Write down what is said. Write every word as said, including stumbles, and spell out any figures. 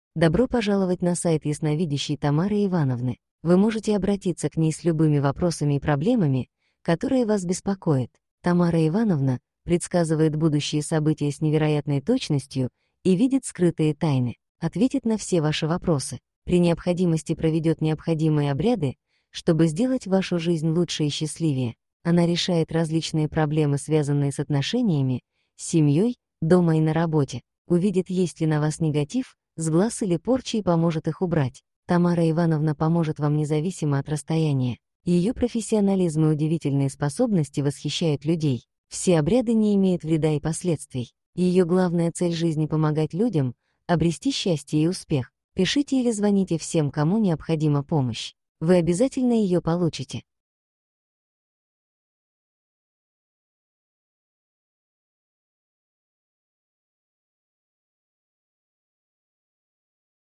Добро пожаловать на сайт ясновидящей Тамары Ивановны. Вы можете обратиться к ней с любыми вопросами и проблемами, которые вас беспокоят. Тамара Ивановна предсказывает будущие события с невероятной точностью и видит скрытые тайны, ответит на все ваши вопросы. При необходимости проведет необходимые обряды, чтобы сделать вашу жизнь лучше и счастливее. Она решает различные проблемы, связанные с отношениями, с семьей, дома и на работе. Увидит, есть ли на вас негатив, сглаз или порчи, и поможет их убрать. Тамара Ивановна поможет вам независимо от расстояния. Ее профессионализм и удивительные способности восхищают людей. Все обряды не имеют вреда и последствий. Ее главная цель жизни — помогать людям обрести счастье и успех. Пишите или звоните всем, кому необходима помощь. Вы обязательно ее получите.